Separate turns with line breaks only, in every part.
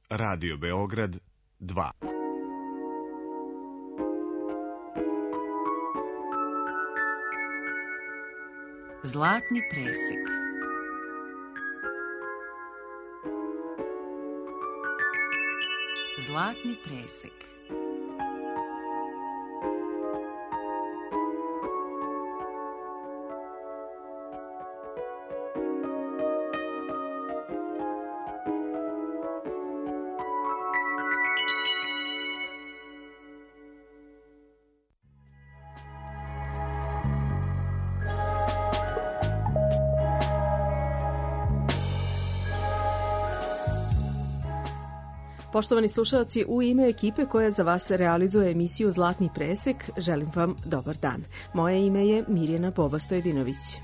Radio Beograd 2.
Zlatni presek. Zlatni presek.
Poštovani slušalci, u ime ekipe koja za vas realizuje emisiju Zlatni presek, želim vam dobar dan. Moje ime je Mirjana Boba-Stojedinović.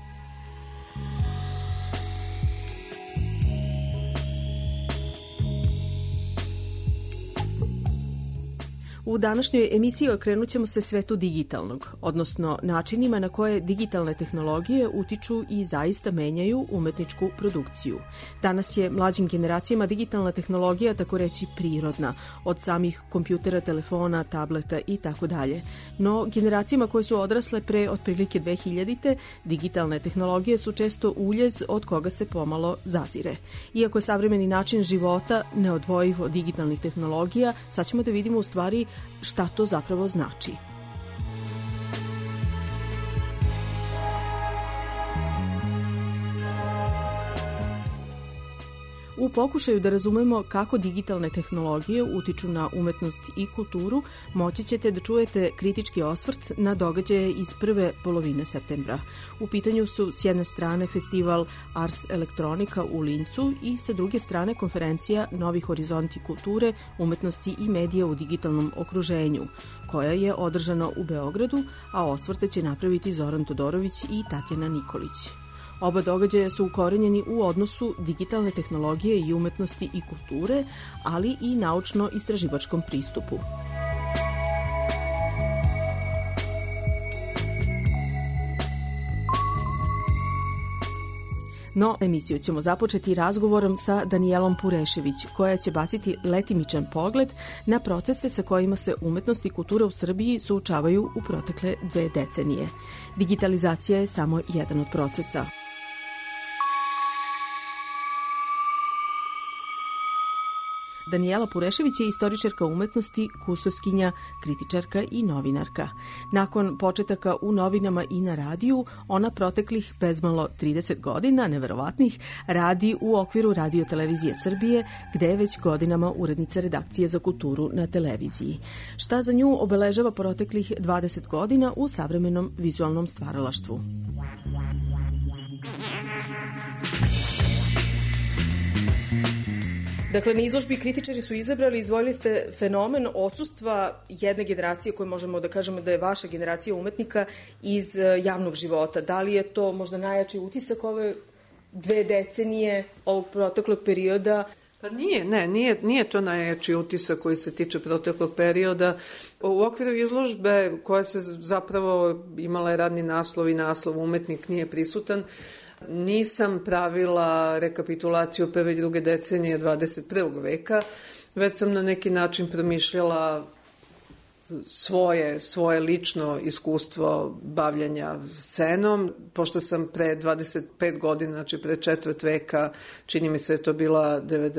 U današnjoj emisiji okrenut ćemo se svetu digitalnog, odnosno načinima na koje digitalne tehnologije utiču i zaista menjaju umetničku produkciju. Danas je mlađim generacijama digitalna tehnologija tako reći prirodna, od samih kompjutera, telefona, tableta i tako dalje. No, generacijama koje su odrasle pre otprilike 2000-te, digitalne tehnologije su često uljez od koga se pomalo zazire. Iako je savremeni način života neodvojiv od digitalnih tehnologija, sad ćemo da vidimo u stvari šta to zapravo znači. U pokušaju da razumemo kako digitalne tehnologije utiču na umetnost i kulturu, moći ćete da čujete kritički osvrt na događaje iz prve polovine septembra. U pitanju su s jedne strane festival Ars Electronica u Lincu i sa druge strane konferencija Novi horizonti kulture, umetnosti i medija u digitalnom okruženju, koja je održana u Beogradu, a osvrte će napraviti Zoran Todorović i Tatjana Nikolić. Oba događaja su ukorenjeni u odnosu digitalne tehnologije i umetnosti i kulture, ali i naučno-istraživačkom pristupu. No, emisiju ćemo započeti razgovorom sa Danijelom Purešević, koja će baciti letimičan pogled na procese sa kojima se umetnost i kultura u Srbiji suočavaju u protekle 2 decenije. Digitalizacija je samo jedan od procesa. Danijela Purešević je istoričarka umetnosti, kusoskinja, kritičarka i novinarka. Nakon početaka u novinama i na radiju, ona proteklih bezmalo 30 godina, neverovatnih, radi u okviru Radio-televizije Srbije, gde je već godinama urednica redakcije za kulturu na televiziji. Šta za nju obeležava proteklih 20 godina u savremenom vizualnom stvaralaštvu? Dakle, na izložbi kritičari su izabrali, izdvojili ste fenomen odsustva jedne generacije koje možemo da kažemo da je vaša generacija umetnika iz javnog života. Da li je to možda najjači utisak ove 2 decenije ovog proteklog perioda?
Pa nije to najjači utisak koji se tiče proteklog perioda. U okviru izložbe koja se zapravo imala je radni naslov i naslov umetnik nije prisutan, nisam pravila rekapitulaciju prve i druge decenije 21. veka, već sam na neki način promišljala svoje lično iskustvo bavljanja scenom, pošto sam pre 25 godina, znači pre 4 veka, čini mi se je to bila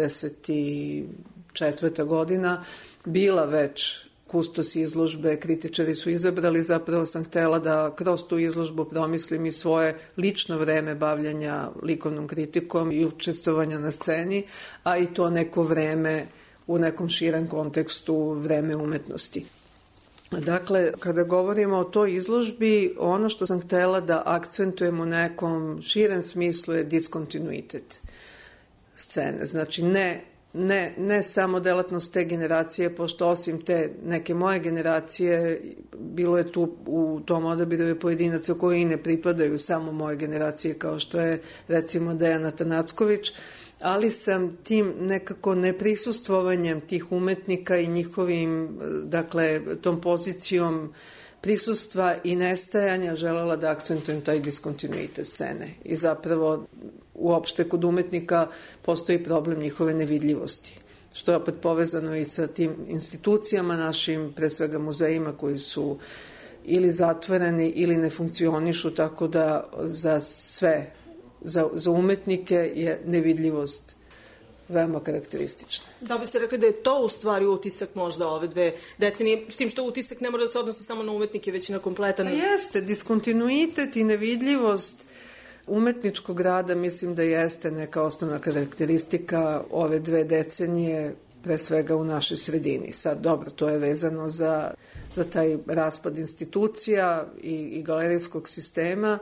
94. godina, bila već kustos izložbe, kritičari su izabrali, zapravo sam htela da kroz tu izložbu promislim i svoje lično vreme bavljanja likovnom kritikom i učestvovanja na sceni, a i to neko vreme u nekom širem kontekstu vreme umetnosti. Dakle, kada govorimo o toj izložbi, ono što sam htela da akcentujem u nekom širem smislu je diskontinuitet scene. Znači, ne samo delatnost te generacije, pošto osim te neke moje generacije, bilo je tu u tom odabiru pojedinaca koji ne pripadaju samo moje generacije, kao što je recimo Dejana Tanacković, ali sam tim nekako neprisustvovanjem tih umetnika i njihovim, dakle, tom pozicijom prisustva i nestajanja želela da akcentujem taj diskontinuitet scene. I zapravo uopšte kod umetnika postoji problem njihove nevidljivosti, što je opet povezano i sa tim institucijama našim, pre svega muzejima koji su ili zatvoreni ili ne funkcionišu, tako da za sve, za umetnike je nevidljivost veoma karakteristična.
Da bi se rekli da je to u stvari utisak možda ove dve decenije, s tim što utisak ne mora da se odnosi samo na umetnike, već i na kompletan...
Pa jeste, diskontinuitet i nevidljivost umetničkog rada mislim da jeste neka osnovna karakteristika ove dve decenije, pre svega u našoj sredini. Sad, dobro, to je vezano za taj raspad institucija i galerijskog sistema.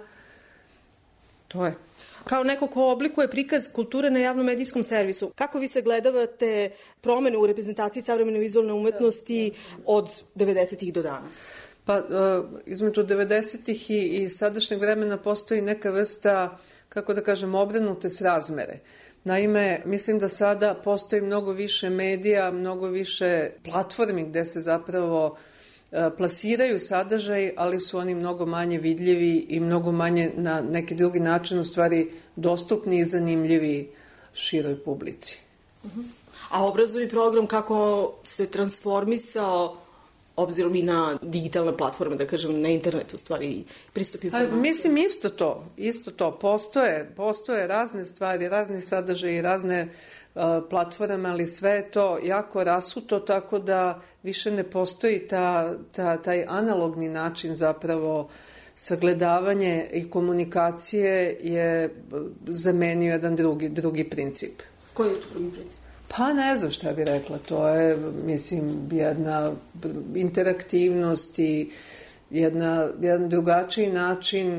To je.
Kao neko ko oblikuje prikaz kulture na javnom medijskom servisu, kako vi sagledavate promene u reprezentaciji savremene vizualne umetnosti od 90-ih do danas?
Pa, između 90-ih i sadašnjeg vremena postoji neka vrsta, kako da kažem, obrnute srazmere. Naime, mislim da sada postoji mnogo više medija, mnogo više platformi gde se zapravo plasiraju sadržaj, ali su oni mnogo manje vidljivi i mnogo manje na neki drugi način u stvari dostupni i zanimljivi široj publici.
A obrazovni program kako se transformisao obzirom i na digitalne platforme, da kažem, na internetu stvari pristup informacija?
Mislim isto to. Postoje razne stvari, razni sadržaji, razne platforme, ali sve je to jako rasuto, tako da više ne postoji taj analogni način zapravo sagledavanje i komunikacije je zamenio jedan drugi princip.
Koji je to drugi princip?
Pa ne znam šta bih rekla, to je, mislim, jedna interaktivnost i jedan drugačiji način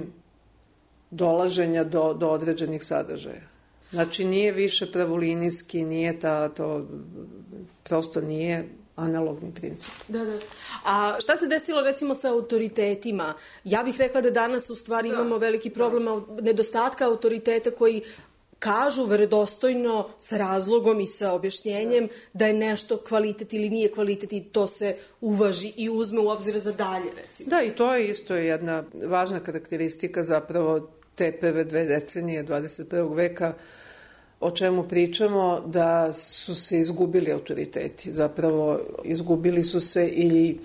dolaženja do određenih sadržaja. Znači, nije više pravolinijski, nije to prosto nije analogni princip.
Da. A šta se desilo recimo sa autoritetima? Ja bih rekla da danas u stvari imamo veliki problem nedostatka autoriteta koji kažu verodostojno sa razlogom i sa objašnjenjem da je nešto kvalitet ili nije kvalitet i to se uvaži i uzme u obzir za dalje, recimo.
Da, i to je isto jedna važna karakteristika zapravo te prve dve decenije 21. veka, o čemu pričamo, da su se izgubili autoriteti. Zapravo izgubili su se i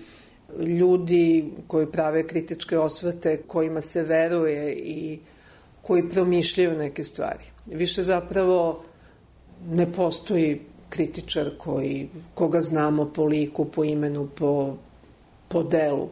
ljudi koji prave kritičke osvrte, kojima se veruje i koji promišljaju neke stvari. Više zapravo ne postoji kritičar koga znamo po liku, po imenu, po delu.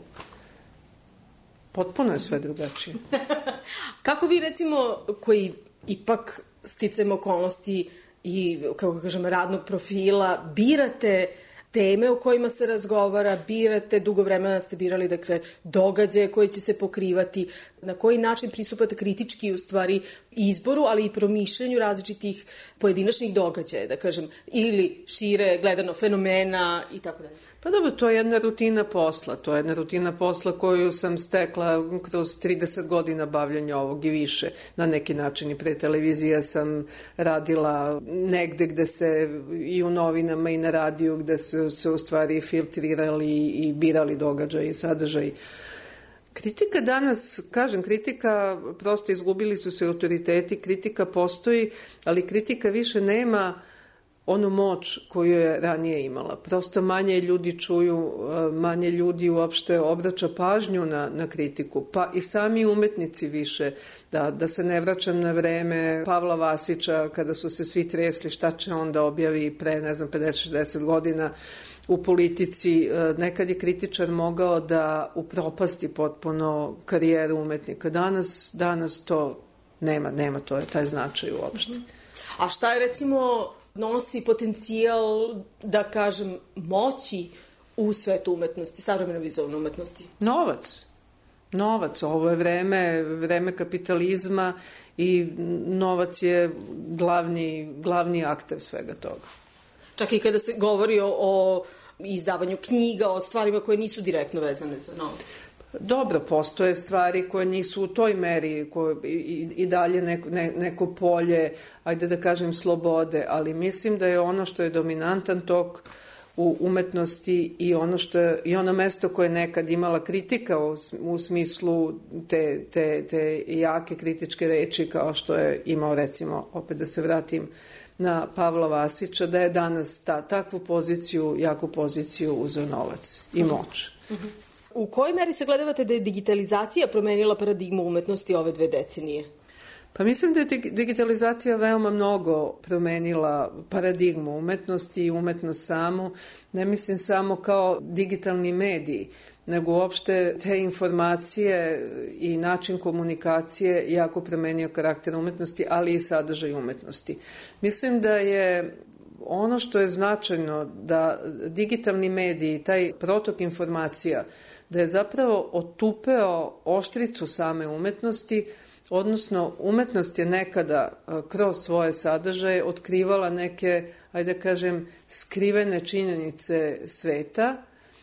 Potpuno je sve drugačije.
Kako vi recimo, koji ipak sticajem okolnosti i, kako kažem, radnog profila, birate teme o kojima se razgovara, birate, dugo vremena ste birali, dakle, događaje koji će se pokrivati, na koji način pristupate kritički u stvari izboru, ali i promišljanju različitih pojedinačnih događaja, da kažem, ili šire gledano fenomena i tako dalje.
Pa dobro, to je jedna rutina posla koju sam stekla kroz 30 godina bavljanja ovog i više. Na neki način i pre televizije sam radila negde gde se i u novinama i na radiju gde su se u stvari filtrirali i birali događaj i sadržaj. Kritika danas, kritika, prosto izgubili su se autoriteti, kritika postoji, ali kritika više nema onu moć koju je ranije imala. Prosto manje ljudi čuju, manje ljudi uopšte obraća pažnju na kritiku, pa i sami umetnici više, da se ne vraćam na vreme Pavla Vasića, kada su se svi tresli šta će on da objavi pre, 50-60 godina, u politici. Nekad je kritičar mogao da upropasti potpuno karijeru umetnika. Danas to nema taj značaj uopšte.
A šta je recimo nosi potencijal, da kažem, moći u svetu umetnosti, savremene vizualne umetnosti? Novac. Ovo je vreme kapitalizma i novac je glavni akter svega toga. Čak i kada se govori o izdavanju knjiga, o stvarima koje nisu direktno vezane za novac.
Dobro, postoje stvari koje nisu u toj meri i dalje neko polje, ajde da kažem, slobode, ali mislim da je ono što je dominantan tok u umetnosti i ono mesto koje je nekad imala kritika u smislu te jake kritičke reči kao što je imao, recimo, opet da se vratim na Pavla Vasića, da je danas takvu poziciju, jaku poziciju uzeo novac i moć.
U kojoj meri sagledavate da je digitalizacija promenila paradigmu umetnosti ove 2 decenije?
Pa mislim da je digitalizacija veoma mnogo promenila paradigmu umetnosti i umetnost samu. Ne mislim samo kao digitalni mediji, nego uopšte te informacije i način komunikacije jako promenio karakter umetnosti, ali i sadržaj umetnosti. Mislim da je ono što je značajno da digitalni mediji, taj protok informacija, da je zapravo otupeo oštricu same umetnosti, odnosno umetnost je nekada kroz svoje sadržaje otkrivala neke, ajde da kažem, skrivene činjenice sveta.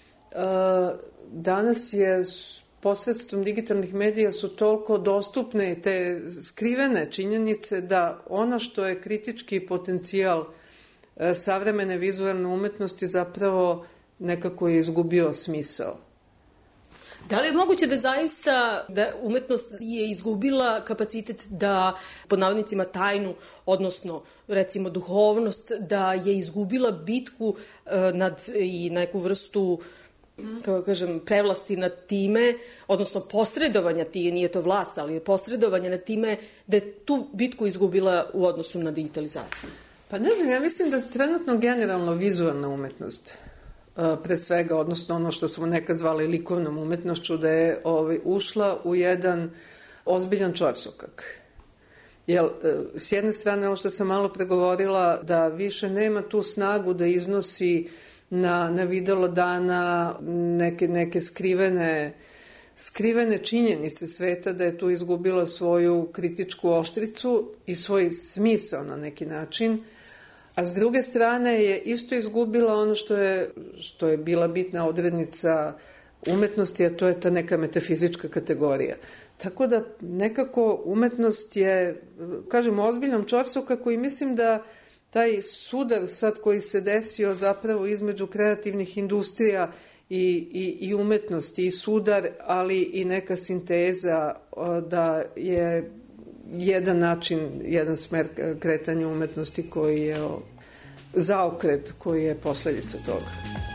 Danas je posredstvom digitalnih medija su toliko dostupne te skrivene činjenice da ono što je kritički potencijal savremene vizualne umetnosti zapravo nekako je izgubio smisao.
Da li je moguće da zaista da umetnost je izgubila kapacitet da, pod navodnicima, tajnu, odnosno recimo duhovnost, da je izgubila bitku nad i neku vrstu, kako kažem, prevlasti nad time, odnosno posredovanja time, nije to vlast, ali je posredovanje nad time, da je tu bitku izgubila u odnosu na digitalizaciju?
Pa ne znam, ja mislim da trenutno generalno vizualna umetnost, pre svega, odnosno ono što smo nekad zvali likovnom umetnošću, da je ušla u jedan ozbiljan čorsokak. Jer, s jedne strane, ovo što sam malo pregovorila, da više nema tu snagu da iznosi na videlo dana neke skrivene činjenice sveta, da je tu izgubila svoju kritičku oštricu i svoj smisao na neki način. A s druge strane je isto izgubila ono što je bila bitna odrednica umetnosti, a to je ta neka metafizička kategorija. Tako da nekako umetnost je, kažem, ozbiljnom čorsokaku i mislim da taj sudar sad koji se desio zapravo između kreativnih industrija i umetnosti i sudar, ali i neka sinteza da je jedan način, jedan smer kretanja umetnosti koji je zaokret, koji je posledica toga.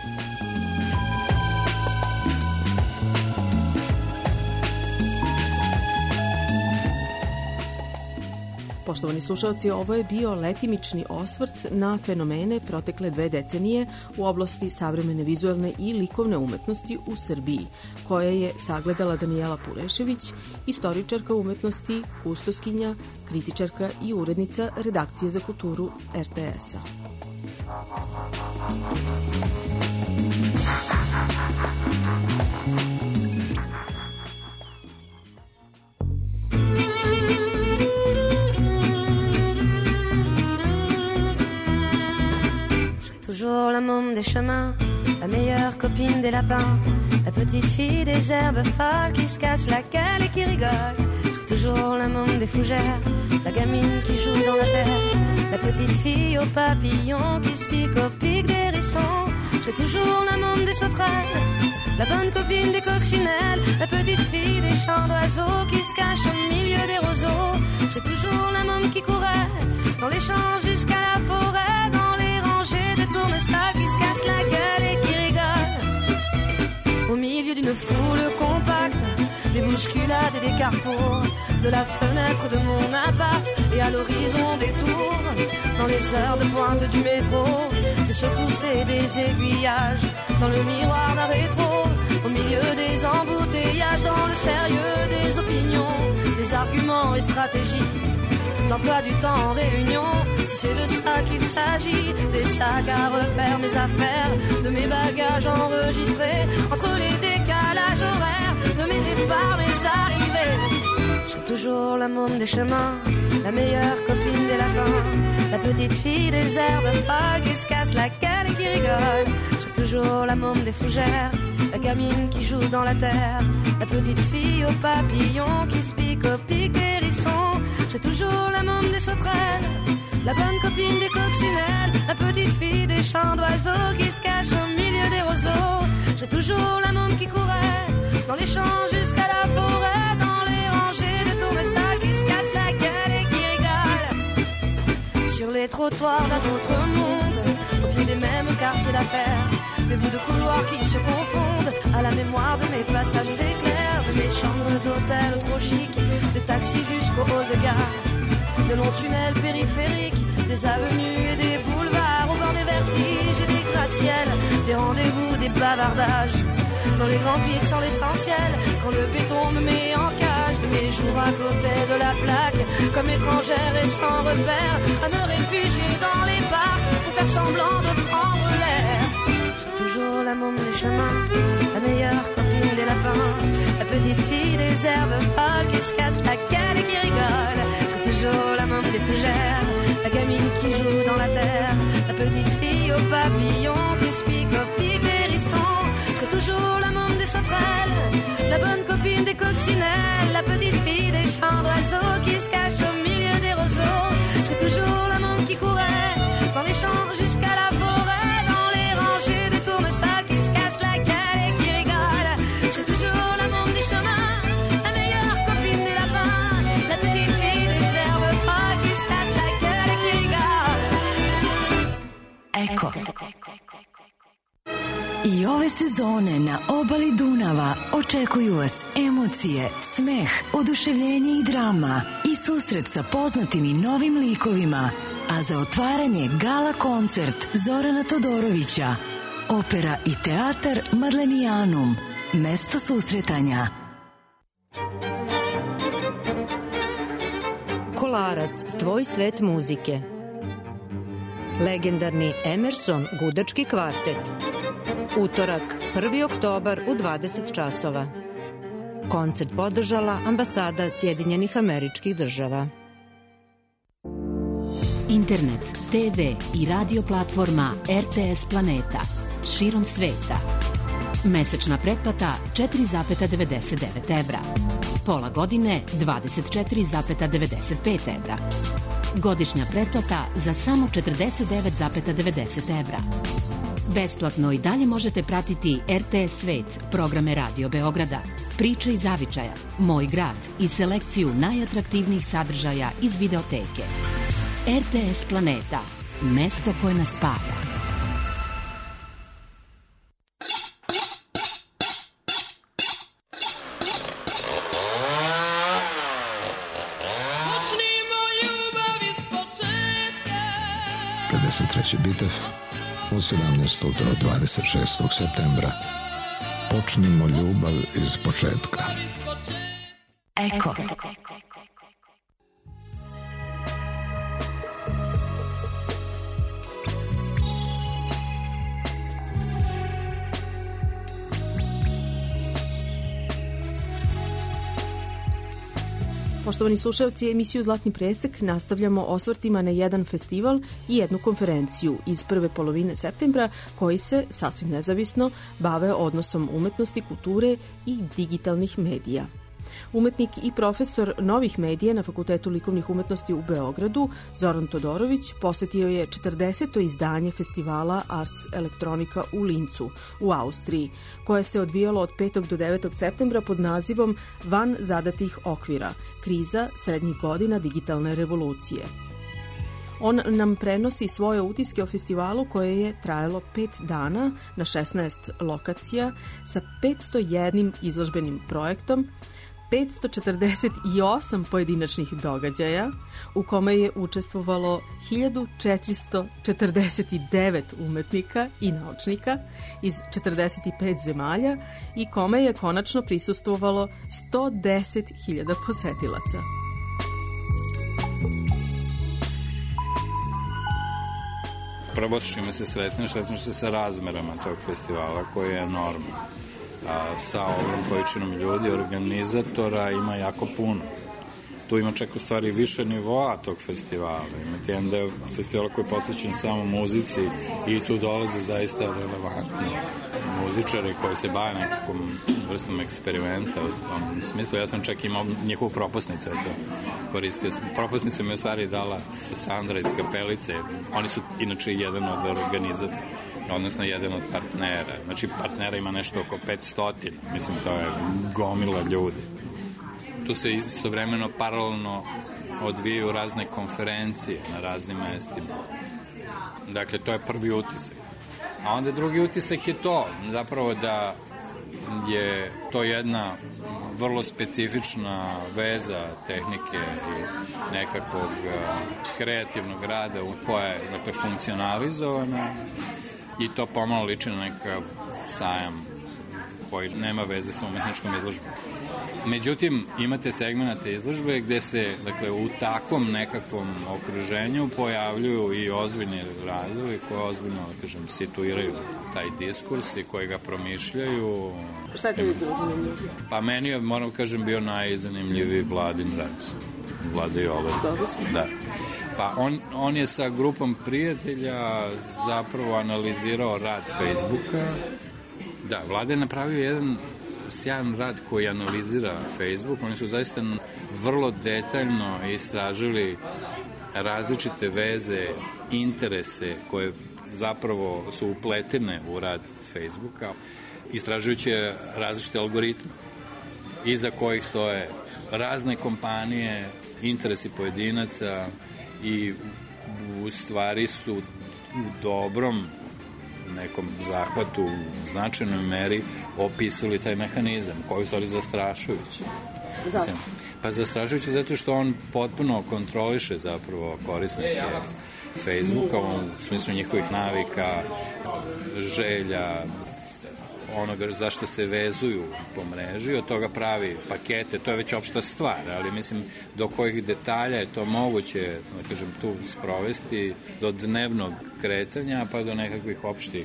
Poštovani slušalci, ovo je bio letimični osvrt na fenomene protekle 2 decenije u oblasti savremene vizualne i likovne umetnosti u Srbiji, koje je sagledala Danijela Purešević, istoričarka umetnosti, kustoskinja, kritičarka i urednica redakcije za kulturu RTS-a.
Toujours la môme des chemins, la meilleure copine des lapins, la petite fille des herbes folles qui se casse la gueule et qui rigole. J'ai toujours la môme des fougères, la gamine qui joue dans la terre, la petite fille aux papillons qui se pique au pic des hérissons. J'ai toujours la môme des sauterelles, la bonne copine des coccinelles, la petite fille des champs d'oiseaux qui se cache au milieu des roseaux. J'ai toujours la môme qui courait dans les champs jusqu'à la forêt, dans les rangées de tournesols qui se cassent la gueule et qui rigolent. Au milieu d'une foule compacte, des bousculades et des carrefours, de la fenêtre de mon appart et à l'horizon des tours, dans les heures de pointe du métro, des secousses et des aiguillages, dans le miroir d'un rétro, au milieu des embouteillages, dans le sérieux des opinions, des arguments et stratégies, d'emploi du temps en réunion, si c'est de ça qu'il s'agit, des sacs à refaire, mes affaires, de mes bagages enregistrés, entre les décalages horaires, de mes départs, mes arrivées. J'ai toujours la môme des chemins, la meilleure copine des lapins, la petite fille des herbes folles qui se casse la gueule et qui rigole. J'ai toujours la môme des fougères, la gamine qui joue dans la terre, la petite fille aux papillons qui se pique au pic des hérissons. J'ai toujours la môme des sauterelles, la bonne copine des coccinelles, la petite fille des champs d'oiseaux qui se cache au milieu des roseaux. J'ai toujours la môme qui courait dans les champs jusqu'à la forêt, dans les rangées de tournesols qui se cassent la gueule et qui rigolent. Sur les trottoirs d'un autre monde, au pied des mêmes quartiers d'affaires, des bouts de couloirs qui se confondent à la mémoire de mes passages éclairs, de mes chambres d'hôtel trop chic, des taxis jusqu'au hall de gare, de longs tunnels périphériques, des avenues et des boulevards, au bord des vertiges et des gratte-ciels, des rendez-vous, des bavardages, dans les grands vides sans l'essentiel, quand le béton me met en cage, de mes jours à côté de la plaque, comme étrangère et sans repère, à me réfugier dans les parcs, pour faire semblant de prendre l'air. J'ai toujours la môme des chemins, la meilleure copine des lapins, la petite fille des herbes folles qui se casse la gueule et qui rigole. J'ai toujours la môme des fougères, la gamine qui joue dans la terre, la petite fille aux papillons qui se pique au pic des hérissons. J'ai toujours la môme des sauterelles, la bonne copine des coccinelles, la petite fille des champs d'oiseaux qui se cache au milieu des roseaux. J'ai toujours la môme qui courait dans les champs jusqu'à la forêt, dans les rangées des tournesols qui se cassent la gueule et qui rigolent. J'ai toujours la môme du chemin, la meilleure copine des lapins, la petite fille des herbes folles qui se casse la gueule et qui rigole.
Eko. I ove sezone na obali Dunava očekuju vas emocije, smeh, oduševljenje i drama i susret sa poznatim i novim likovima, a za otvaranje gala koncert Zorana Todorovića, opera i teatar Marlenijanum, mesto susretanja.
Kolarac, tvoj svet muzike. Legendarni Emerson gudački kvartet. Utorak, 1. oktobar u 20 časova. Koncert podržala Ambasada Sjedinjenih Američkih Država.
Internet, TV i radio platforma RTS Planeta širom sveta. Mesečna pretplata 4,99 evra. Pola godine 24,95 evra. Godišnja pretplata za samo 49,90 evra. Besplatno i dalje možete pratiti RTS Svet, programe Radio Beograda, Priče iz Zavičaja, Moj grad i selekciju najatraktivnijih sadržaja iz videoteke. RTS Planeta, mesto koje nas spaja.
Treći bitev od 17. do 26. septembra. Počnimo ljubav iz početka.
Eko.
Poštovani slušalci, emisiju Zlatni presek nastavljamo osvrtima na jedan festival i jednu konferenciju iz prve polovine septembra koji se, sasvim nezavisno, bave odnosom umetnosti, kulture i digitalnih medija. Umetnik i profesor novih medija na Fakultetu likovnih umetnosti u Beogradu, Zoran Todorović, posetio je 40. izdanje festivala Ars Electronica u Lincu, u Austriji, koje se odvijalo od 5. do 9. septembra pod nazivom Van zadatih okvira, kriza srednjih godina digitalne revolucije. On nam prenosi svoje utiske o festivalu koje je trajalo 5 dana na 16 lokacija sa 501 izložbenim projektom, 548 pojedinačnih događaja u kome je učestvovalo 1449 umetnika i naučnika iz 45 zemalja i kome je konačno prisustvovalo 110.000 posetilaca.
Prvo s čime se sretneš se sa razmerama tog festivala koji je enorman. Sa ovom količinom ljudi, organizatora ima jako puno. Tu ima čak u stvari više nivoa tog festivala. Imate jedan deo festivala koji je posvećen samo muzici i tu dolaze zaista relevantni muzičari koji se bave nekakvom vrstom eksperimenta u tom smislu. Ja sam čak imao njihovu propusnicu, koristio. Propusnicu mi je u stvari dala Sandra iz Kapelice. Oni su inače jedan od organizatora, odnosno jedan od partnera. Znači, partnera ima nešto oko 500. Mislim, to je gomila ljudi. Tu se istovremeno paralelno odvijaju razne konferencije na raznim mestima. Dakle, to je prvi utisak. A onda drugi utisak je to, zapravo da je to jedna vrlo specifična veza tehnike i nekakvog kreativnog rada koja je, dakle, funkcionalizovana i to pomalo liči na neka sajam koji nema veze sa umetničkom izložbom. Međutim, imate segmenate izložbe gde se, dakle, u takvom nekakvom okruženju pojavljuju i ozbiljni radovi koji ozbiljno, da kažem, situiraju taj diskurs i koji ga promišljaju.
Šta je to bilo zanimljivo?
Pa meni je, moram kažem, bio najzanimljiviji Vladin rad. Vlada Joler. Da. Pa on je sa grupom prijatelja zapravo analizirao rad Facebooka. Da, Vlada je napravio jedan sjajan rad koji analizira Facebook. Oni su zaista vrlo detaljno istražili različite veze, interese koje zapravo su upletene u rad Facebooka, istražujući različite algoritme iza kojih stoje razne kompanije, interesi pojedinaca i u stvari su u dobrom nekom zahvatu u značajnoj meri opisali taj mehanizam koji je u stvari zastrašujući.
Zašto?
Pa zastrašujući zato što on potpuno kontroliše zapravo korisnike Facebooka u smislu njihovih navika, želja, onoga zašto se vezuju po mreži, od toga pravi pakete, to je već opšta stvar, ali mislim do kojih detalja je to moguće, da kažem, tu sprovesti do dnevnog kretanja pa do nekakvih opštih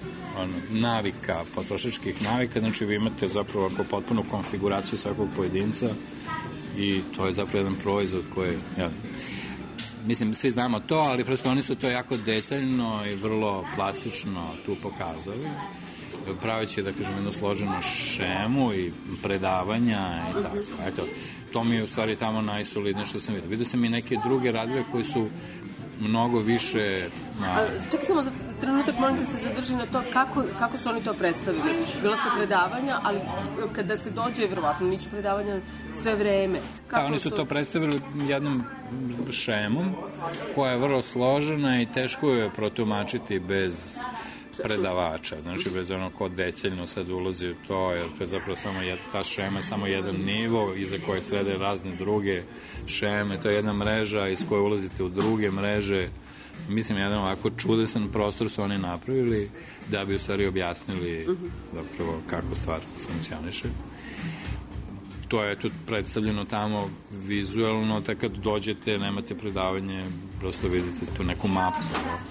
navika, potrošačkih navika, znači vi imate zapravo ako potpunu konfiguraciju svakog pojedinca i to je zapravo jedan proizvod koji, mislim, svi znamo to, ali prosto oni su to jako detaljno i vrlo plastično tu pokazali, praveći, da kažem, jednu složenu šemu i predavanja i tako. Eto, to mi je u stvari tamo najsolidnije što sam vidio. Vidio sam i neke druge radove koji su mnogo više...
Čekaj samo za trenutak, molim da se zadrži na to kako su oni to predstavili. Bila su predavanja, ali kada se dođe, verovatno nisu predavanja sve vreme.
Da, oni su to predstavili jednom šemom koja je vrlo složena i teško je protumačiti bez predavača, znači bez ono ko detaljno sad ulazi u to, jer to je zapravo samo ta šema je samo jedan nivo iza koje srede razne druge šeme, to je jedna mreža iz koje ulazite u druge mreže. Mislim, jedan ovako čudesan prostor su oni napravili da bi u stvari objasnili zapravo kako stvar funkcioniše. To je tu predstavljeno tamo vizuelno, tako kad dođete, nemate predavanje, prosto vidite tu neku mapu.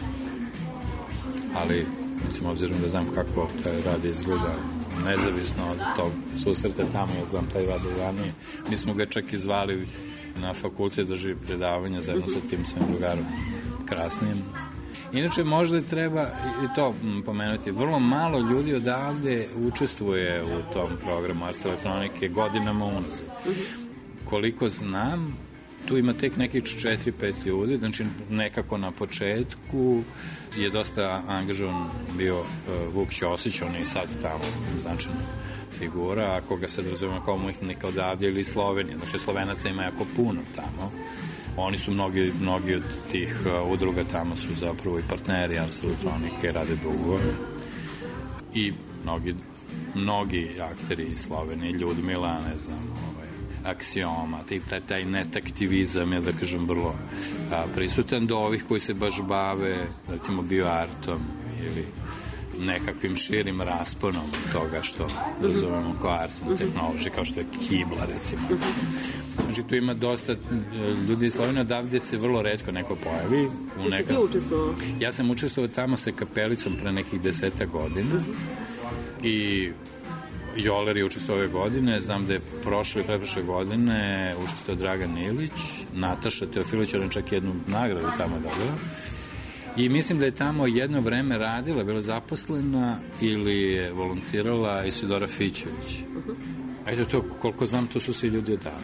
Ali mislim, obzirom da znam kako taj rad izgleda, nezavisno od tog susreta tamo, ja znam taj rad ranije. Mi smo ga čak i zvali na fakultet da živi predavanja zajedno sa tim svojim drugarom krasnijim. Inače, možda treba i to pomenuti, vrlo malo ljudi odavde učestvuje u tom programu Ars elektronike godinama unazad. Koliko znam, tu ima tek nekih 4-5 ljudi, znači nekako na početku je dosta angažovan bio Vuk Ćosić, on je i sad tamo značajna figura, a koga se razumemo kao umetnika odavdje ili Slovenije, znači Slovenaca ima jako puno tamo. Oni su mnogi od tih udruga tamo su zapravo i partneri Ars elektronike, rade dugo i mnogi akteri iz Slovenije, Ljudmila, ne znam, Aksioma, taj netaktivizam je, da kažem, vrlo prisutan do ovih koji se baš bave, recimo, bioartom ili nekakvim širim rasponom toga što razumemo kao art and technology, kao što je Kibla, recimo. Znači, tu ima dosta ljudi iz Slovenije, odavde se vrlo retko neko pojavi.
Jesi ti učestvovao?
Ja sam učestvovao tamo sa kapelicom pre nekih 10 godina i Joler je učestvovao ove godine, znam da je prošle i preprošle godine učestvovao Dragan Ilić, Nataša Teofilović, on čak jednu nagradu tamo dobila. I mislim da je tamo jedno vreme radila, bila zaposlena ili je volontirala Isidora Fićević. Eto to, koliko znam, to su svi ljudi odavde.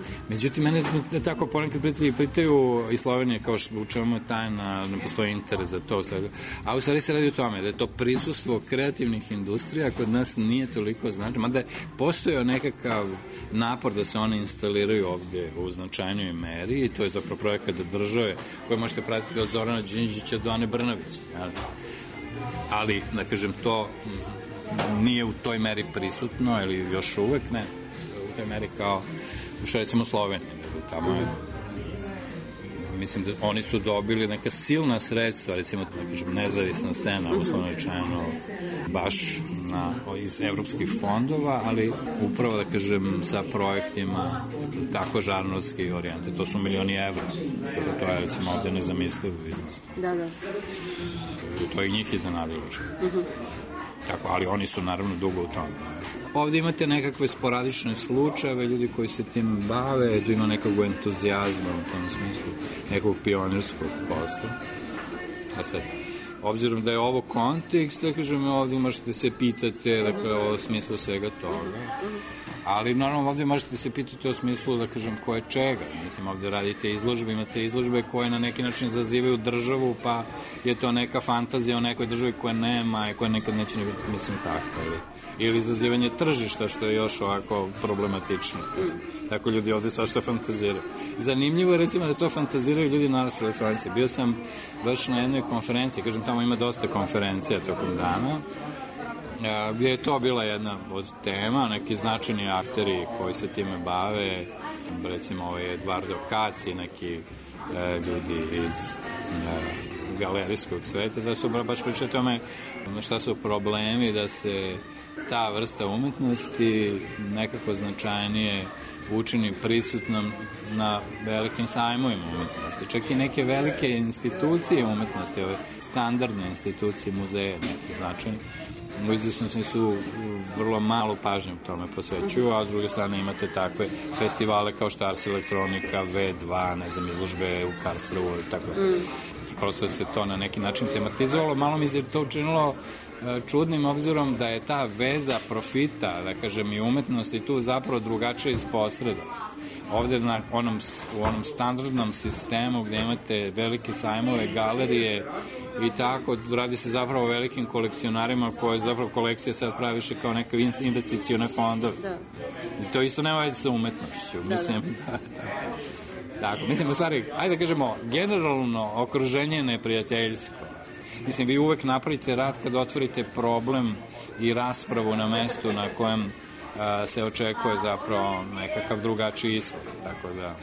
Međutim, mene tako ponekad pitaju i Slovenije kao što u čemu je tajna, ne postoji interes za to, a u stvari se radi o tome da je to prisustvo kreativnih industrija kod nas nije toliko značajno, mada postoji nekakav napor da se one instaliraju ovdje u značajnoj meri i to je zapravo projekat države koje možete pratiti od Zorana Đinđića do Ane Brnabić, ali da kažem to nije u toj meri prisutno ili još uvek ne u toj meri kao što recimo Slovenija, tamo je mislim da oni su dobili neka silna sredstva, recimo da kažem nezavisna scena, uslovno rečeno baš iz evropskih fondova, ali upravo da kažem sa projektima tako žarnovski orijente, to su milioni evra, to je recimo ovde nezamislivo iznos.
Da.
To je i njih iznenadilo. Tako, ali oni su naravno dugo u tome. Ovde imate nekakve sporadične slučajeve, ljudi koji se tim bave, tu ima nekog entuzijazma u tom smislu, nekog pionirskog posla. A sad, obzirom da je ovo kontekst, da kažem, ovde možete se pitate, dakle, o smislu svega toga. Ali, naravno, ovde možete se pitati o smislu, da kažem, ko je čega. Mislim, ovde radite izložbe, imate izložbe koje na neki način zazivaju državu, pa je to neka fantazija o nekoj državi koja nema i koja nekad neće ne biti, mislim, tako, ili zazivanje tržišta, što je još ovako problematično. Mislim, tako ljudi ovde svašta fantaziraju. Zanimljivo je, recimo, da to fantaziraju ljudi na elektronici. Bio sam baš na jednoj konferenciji, kažem, tamo ima dosta konferencija tokom dana, gdje je to bila jedna od tema, neki značajni akteri koji se time bave, recimo ovaj Eduardo Kaci, neki ljudi iz galerijskog sveta, zato su baš pričali o tome šta su problemi da se ta vrsta umetnosti nekako značajnije učini prisutnom na velikim sajmovima umetnosti. Čak i neke velike institucije umetnosti, ove standardne institucije, muzeje, neki značajni, u izvesnosti su vrlo malo pažnje u tome posvećuju, a s druge strane imate takve festivale kao što Ars Elektronika, V2, ne znam, izložbe u Karlsruhu i tako. Prosto se to na neki način tematizovalo. Malo mi se to učinilo čudnim obzirom da je ta veza profita, da kažem, i umetnosti tu zapravo drugačije isposreda. Ovde u onom standardnom sistemu gde imate velike sajmove, galerije i tako, radi se zapravo o velikim kolekcionarima koje zapravo kolekcija sad pravi više kao neke investicione fondove. I to isto nema veze sa umetnošću. Mislim, tako, mislim, u stvari, ajde da kažemo, generalno okruženje je neprijateljsko. Mislim, vi uvek napravite rad kad otvorite problem i raspravu na mestu na kojem se očekuje zapravo nekakav drugačiji ishod, tako da...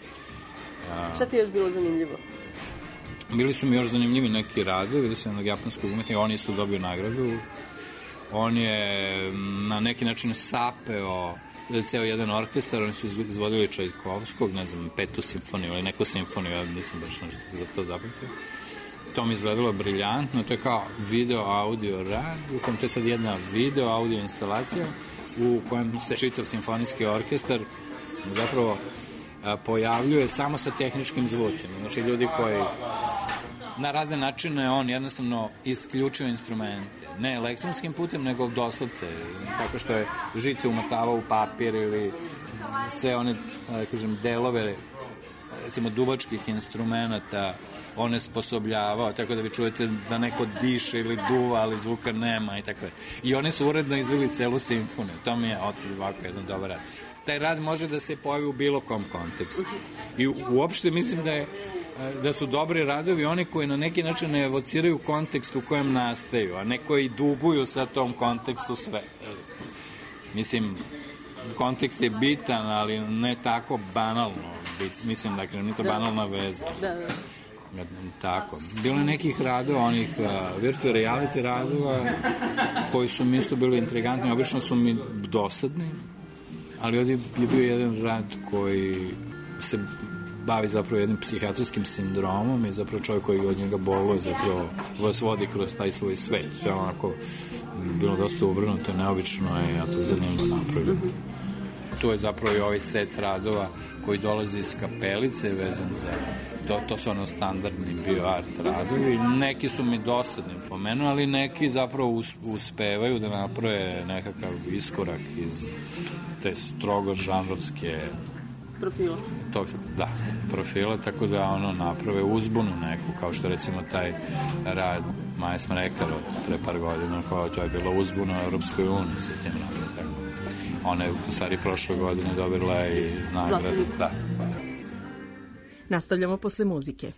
Šta ti je još bilo zanimljivo?
Bili su mi još zanimljivi neki radovi, vidio sam jednog japanskog umetnika, on isto dobio nagradu. On je na neki način sapeo ceo jedan orkestar, oni su izvodili Čajkovskog, ne znam, 5. simfoniju ili neku simfoniju, ja nisam baš nešto za to zapamtio. To mi izgledalo briljantno, to je kao video-audio rad, u kojem to je sad jedna video-audio instalacija, u kojem se čitav simfonijski orkestar zapravo pojavljuje samo sa tehničkim zvucima. Znači, ljudi koji na razne načine on jednostavno isključio instrumente. Ne elektronskim putem, nego doslovce. Tako što je žice umotavao u papir ili sve one, kažem, delove, recimo, duvačkih instrumenta one sposobljavao, tako da vi čujete da neko diše ili duva, ali zvuka nema i tako da. I oni su uredno izveli celu simfoniju. To mi je ovako jedan dobar rad. Taj rad može da se pojavi u bilo kom kontekstu. I uopšte mislim da su dobri radovi oni koji na neki način ne evociraju kontekst u kojem nastaju, a ne koji duguju sa tom kontekstu sve. Mislim, kontekst je bitan, ali ne tako banalno. Mislim, dakle, nije to banalna veza. Tako. Bilo je nekih radova, onih virtual reality radova koji su mi isto bili intrigantni, obično su mi dosadni, ali ovdje je bio jedan rad koji se bavi zapravo jednim psihijatrijskim sindromom i zapravo čovjek koji od njega boluje zapravo vas vodi kroz taj svoj svet. To je onako bilo dosta uvrnuto, neobično je, ja to zanimljivo napravio. To je zapravo i ovaj set radova koji dolazi iz Kapelice vezan za to su ono standardni bioart radovi. Neki su mi dosadni po menu, ali neki zapravo uspevaju da naprave nekakav iskorak iz te strogo žanrovske
profila.
Da, profila, tako da naprave uzbunu neku, kao što recimo taj rad Maje Smrekar od pre par godina, kao to je bilo uzbuna u Europskoj uniji sa tim radom. Ona je u stvari prošle godine dobila i nagradu. Da.
Nastavljamo posle muzike.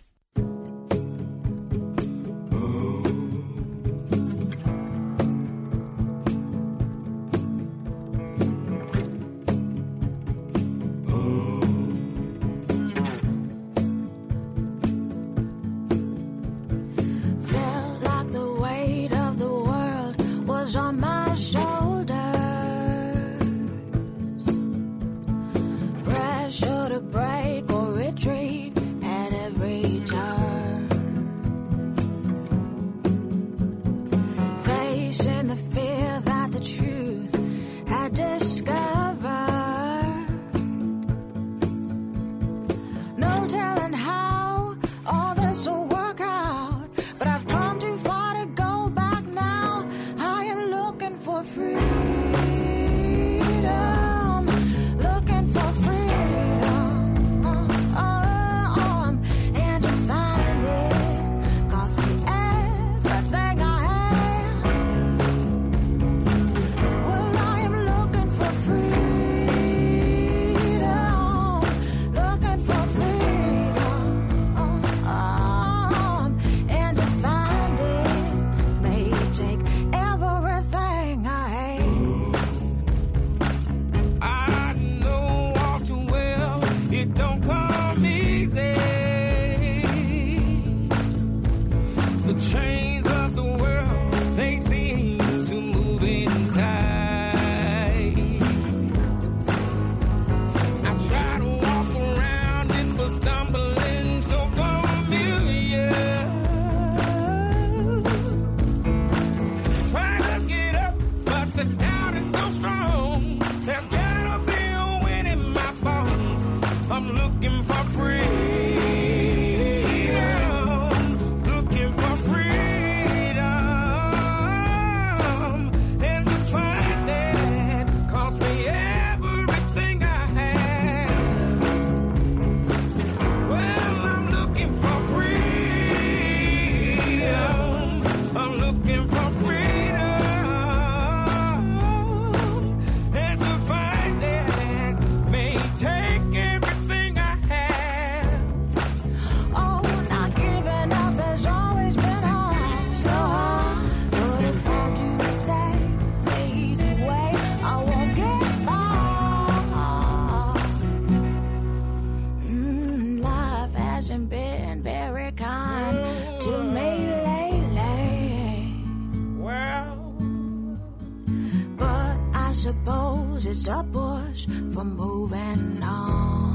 It's a push for moving on.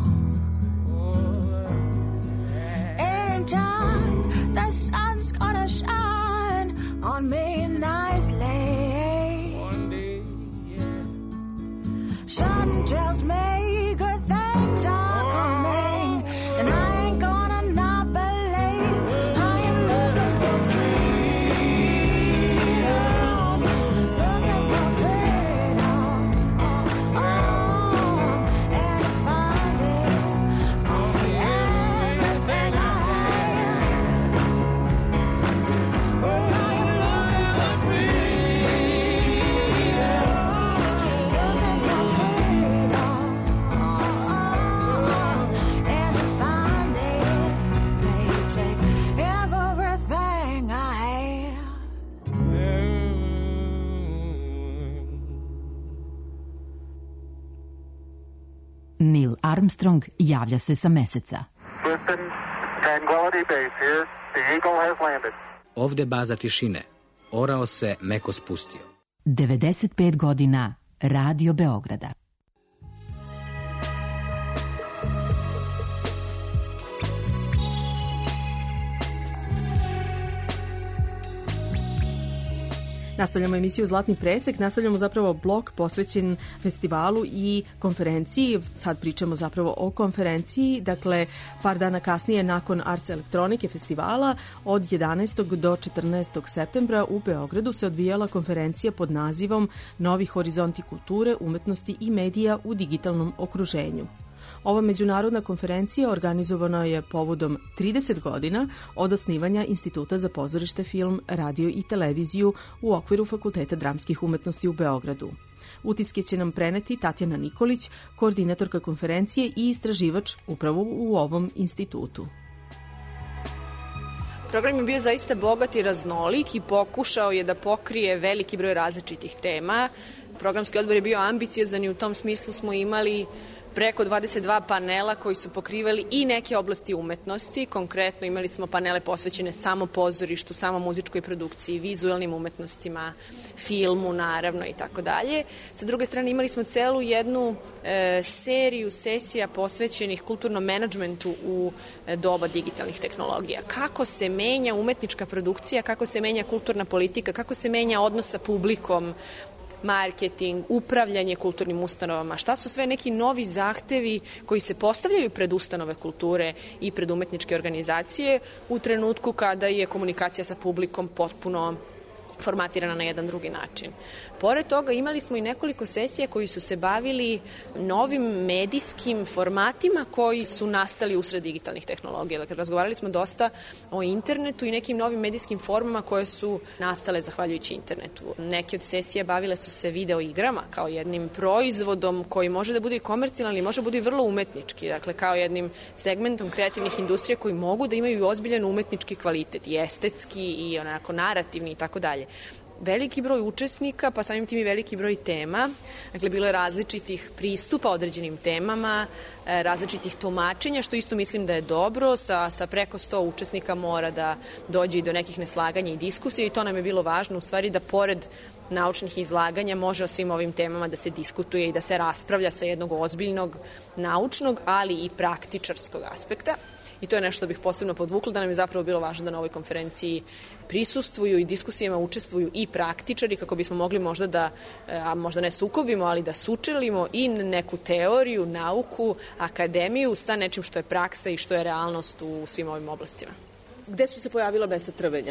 In time, the sun's gonna shine on me nicely. One day, yeah. Something tells me good things are coming, and I ain't gonna not believe. I am looking for freedom, looking for freedom. And to find it cost me everything I had. Oh, I am looking for freedom, looking for freedom. And to find it may take everything I have.
Neil Armstrong javlja se sa Meseca.
Houston, Tranquility Base here. The Eagle has landed.
Ovde baza tišine. Orao se meko spustio.
95 godina Radio Beograda.
Nastavljamo emisiju Zlatni presek, nastavljamo zapravo blok posvećen festivalu i konferenciji. Sad pričamo zapravo o konferenciji, dakle par dana kasnije nakon Ars Elektronike festivala od 11. do 14. septembra u Beogradu se odvijala konferencija pod nazivom Novi horizonti kulture, umetnosti i medija u digitalnom okruženju. Ova međunarodna konferencija organizovana je povodom 30 godina od osnivanja Instituta za pozorište, film, radio i televiziju u okviru Fakulteta dramskih umetnosti u Beogradu. Utiske će nam preneti Tatjana Nikolić, koordinatorka konferencije i istraživač upravo u ovom institutu.
Program je bio zaista bogat i raznolik i pokušao je da pokrije veliki broj različitih tema. Programski odbor je bio ambiciozan i u tom smislu smo imali preko 22 panela koji su pokrivali i neke oblasti umetnosti. Konkretno imali smo panele posvećene samo pozorištu, samo muzičkoj produkciji, vizualnim umetnostima, filmu naravno i tako dalje. Sa druge strane imali smo celu jednu seriju sesija posvećenih kulturnom menadžmentu u doba digitalnih tehnologija. Kako se menja umetnička produkcija, kako se menja kulturna politika, kako se menja odnos sa publikom, marketing, upravljanje kulturnim ustanovama, šta su sve neki novi zahtevi koji se postavljaju pred ustanove kulture i pred umetničke organizacije u trenutku kada je komunikacija sa publikom potpuno formatirana na jedan drugi način. Pored toga imali smo i nekoliko sesija koji su se bavili novim medijskim formatima koji su nastali usred digitalnih tehnologija. Dakle, razgovarali smo dosta o internetu i nekim novim medijskim formama koje su nastale zahvaljujući internetu. Neke od sesija bavile su se video igrama kao jednim proizvodom koji može da bude i komercijalni, može da bude i vrlo umetnički, dakle kao jednim segmentom kreativnih industrija koji mogu da imaju i ozbiljan umetnički kvalitet, i estetski i onako narativni i tako dalje. Veliki broj učesnika, pa samim tim i veliki broj tema. Dakle, bilo je različitih pristupa određenim temama, različitih tumačenja, što isto mislim da je dobro. Sa preko 100 učesnika mora da dođe i do nekih neslaganja i diskusija i to nam je bilo važno, u stvari da pored naučnih izlaganja može o svim ovim temama da se diskutuje i da se raspravlja sa jednog ozbiljnog naučnog, ali i praktičarskog aspekta. I to je nešto bih posebno podvukla, da nam je zapravo bilo važno da na ovoj konferenciji prisustvuju i diskusijama učestvuju i praktičari kako bismo mogli možda da, a možda ne sukobimo, ali da sučelimo i neku teoriju, nauku, akademiju sa nečim što je praksa i što je realnost u svim ovim oblastima.
Gde su se pojavila mesta trvenja?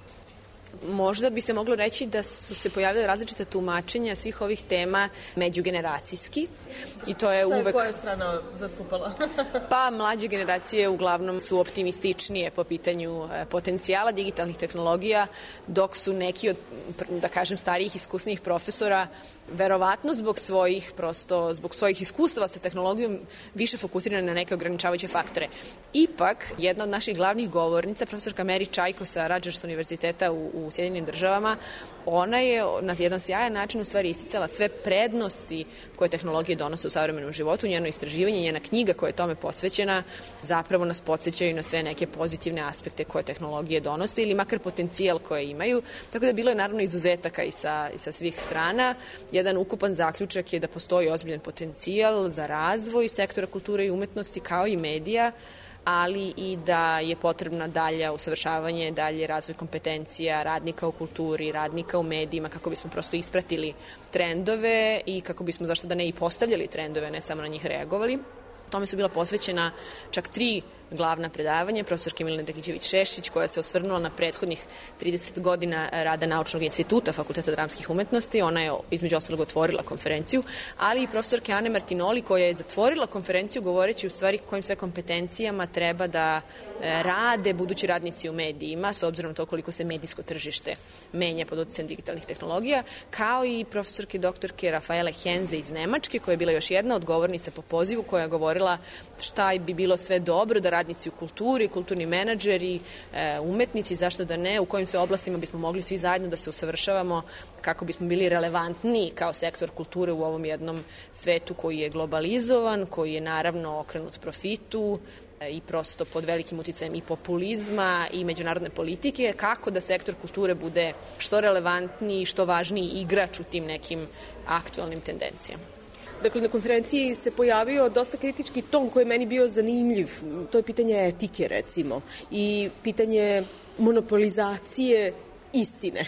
Možda bi se moglo reći da su se pojavile različite tumačenja svih ovih tema međugeneracijski. I to je uvek...
Koja je strana zastupala?
Pa mlađe generacije uglavnom su optimističnije po pitanju potencijala digitalnih tehnologija, dok su neki od, da kažem, starijih iskusnijih profesora verovatno zbog svojih iskustava sa tehnologijom više fokusirane na neke ograničavajuće faktore. Ipak, jedna od naših glavnih govornica, profesorka Mary Čajko sa Rutgers univerziteta u Sjedinim državama, ona je na jedan sjajan način u stvari isticala sve prednosti koje tehnologije donose u savremenom životu. Njeno istraživanje, njena knjiga koja je tome posvećena, zapravo nas podsjećaju na sve neke pozitivne aspekte koje tehnologije donose ili makar potencijal koje imaju. Tako da bilo je naravno izuzetaka i sa svih strana. Jedan ukupan zaključak je da postoji ozbiljan potencijal za razvoj sektora kulture i umetnosti kao i medija, ali i da je potrebna dalje usavršavanje, dalje razvoj kompetencija radnika u kulturi, radnika u medijima, kako bismo prosto ispratili trendove i kako bismo, zašto da ne, i postavljali trendove, ne samo na njih reagovali. Tome su bila posvećena čak 3 glavna predavanja, profesorka Milena Dragićević-Šešić, koja se osvrnula na prethodnih 30 godina rada Naučnog instituta Fakulteta dramskih umetnosti. Ona je između ostalog otvorila konferenciju, ali i profesorka Ane Martinoli, koja je zatvorila konferenciju govoreći u stvari kojim sve kompetencijama treba da rade budući radnici u medijima, s obzirom na to koliko se medijsko tržište menja pod uticajem digitalnih tehnologija, kao i profesorke doktorke Rafaele Henze iz Nemačke, koja je bila još jedna od govornica po pozivu, koja je govorila šta bi bilo sve dobro da radnici u kulturi, kulturni menadžeri, umetnici, zašto da ne, u kojim sve oblastima bismo mogli svi zajedno da se usavršavamo kako bismo bili relevantniji kao sektor kulture u ovom jednom svetu koji je globalizovan, koji je naravno okrenut profitu i prosto pod velikim uticajem i populizma i međunarodne politike, kako da sektor kulture bude što relevantniji i što važniji igrač u tim nekim aktualnim tendencijama.
Dakle, na konferenciji se pojavio dosta kritički ton koji je meni bio zanimljiv. To je pitanje etike, recimo, i pitanje monopolizacije istine.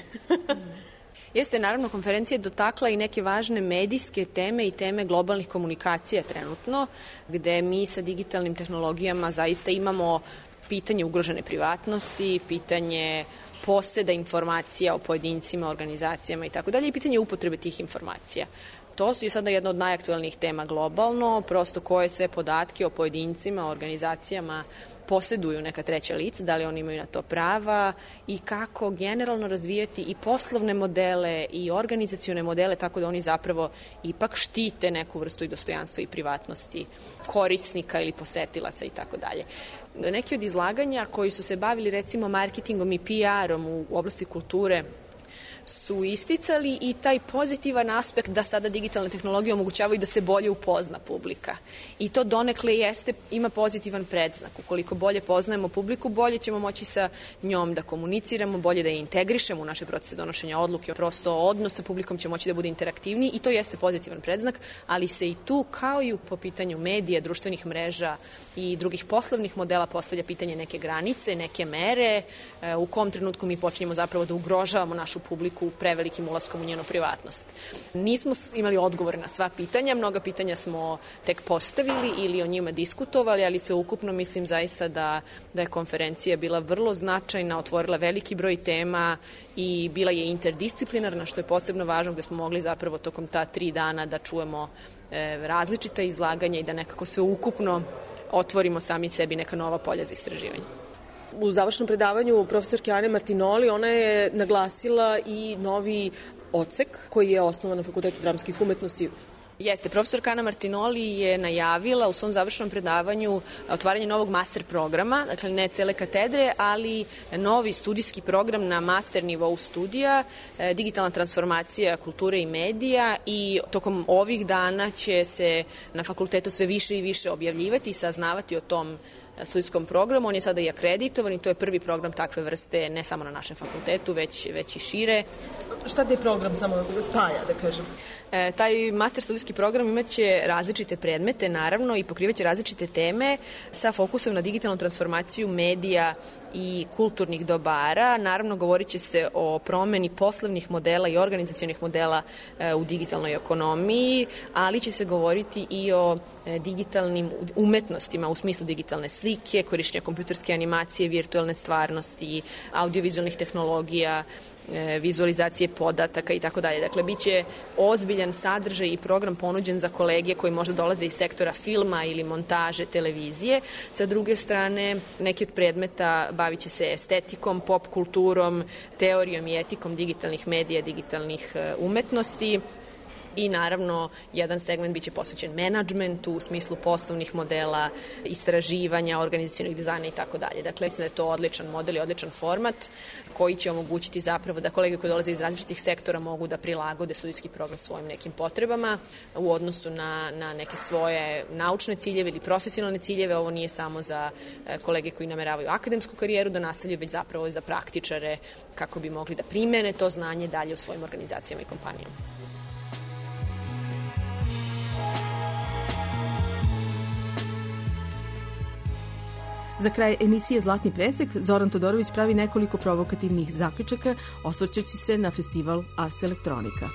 Jeste, naravno, konferencija je dotakla i neke važne medijske teme i teme globalnih komunikacija trenutno, gde mi sa digitalnim tehnologijama zaista imamo pitanje ugrožene privatnosti, pitanje poseda informacija o pojedincima, organizacijama i tako dalje, i pitanje upotrebe tih informacija. To je sada jedna od najaktuelnijih tema globalno, prosto koje sve podatke o pojedincima, o organizacijama poseduju neka treća lica, da li oni imaju na to prava i kako generalno razvijati i poslovne modele i organizacione modele tako da oni zapravo ipak štite neku vrstu i dostojanstva i privatnosti korisnika ili posetilaca i tako dalje. Neki od izlaganja koji su se bavili recimo marketingom i PR-om u oblasti kulture su isticali i taj pozitivan aspekt da sada digitalne tehnologije omogućavaju da se bolje upozna publika. I to donekle ima pozitivan predznak. Ukoliko bolje poznajemo publiku, bolje ćemo moći sa njom da komuniciramo, bolje da je integrišemo u naše procese donošenja odluke. Prosto odnos sa publikom će moći da bude interaktivniji i to jeste pozitivan predznak, ali se i tu, kao i po pitanju medija, društvenih mreža i drugih poslovnih modela, postavlja pitanje neke granice, neke mere, u kom trenutku mi počinjemo zapravo da ugrožavamo našu publiku prevelikim ulaskom u njenu privatnost. Nismo imali odgovore na sva pitanja, mnoga pitanja smo tek postavili ili o njima diskutovali, ali sve ukupno mislim zaista da je konferencija bila vrlo značajna, otvorila veliki broj tema i bila je interdisciplinarna, što je posebno važno, gde smo mogli zapravo tokom ta 3 dana da čujemo različita izlaganja i da nekako sve ukupno otvorimo sami sebi neka nova polja za istraživanje.
U završnom predavanju profesorke Ane Martinoli ona je naglasila i novi odsek koji je osnovan na Fakultetu dramskih umetnosti.
Jeste, profesorka Ana Martinoli je najavila u svom završnom predavanju otvaranje novog master programa, dakle ne cele katedre, ali novi studijski program na master nivou studija, digitalna transformacija kulture i medija, i tokom ovih dana će se na fakultetu sve više i više objavljivati i saznavati o tom studijskom programu. On je sada i akreditovan i to je prvi program takve vrste ne samo na našem fakultetu, već i šire.
Šta taj program samo spaja, da kažem?
Taj master studijski program imaće različite predmete, naravno, i pokrivaće različite teme sa fokusom na digitalnu transformaciju medija i kulturnih dobara. Naravno, govorit će se o promeni poslovnih modela i organizacionih modela u digitalnoj ekonomiji, ali će se govoriti i o digitalnim umetnostima u smislu digitalne slike, korišćenja kompjuterske animacije, virtualne stvarnosti, audiovizualnih tehnologija, vizualizacije podataka i tako dalje. Dakle, biće ozbiljan sadržaj i program ponuđen za kolege koji možda dolaze iz sektora filma ili montaže, televizije. Sa druge strane, neki od predmeta bavit će se estetikom, pop kulturom, teorijom i etikom digitalnih medija, digitalnih umetnosti. I naravno, jedan segment biće posvećen menadžmentu u smislu poslovnih modela, istraživanja, organizacionih dizajna i tako dalje. Dakle, mislim da je to odličan model i odličan format koji će omogućiti zapravo da kolege koji dolaze iz različitih sektora mogu da prilagode studijski program svojim nekim potrebama u odnosu na neke svoje naučne ciljeve ili profesionalne ciljeve. Ovo nije samo za kolege koji nameravaju akademsku karijeru da nastavljaju, već zapravo za praktičare kako bi mogli da primene to znanje dalje u svojim organizacijama i kompanijama.
Za kraj emisije Zlatni presek, Zoran Todorović pravi nekoliko provokativnih zaključaka osvrćući se na festival Ars Electronica.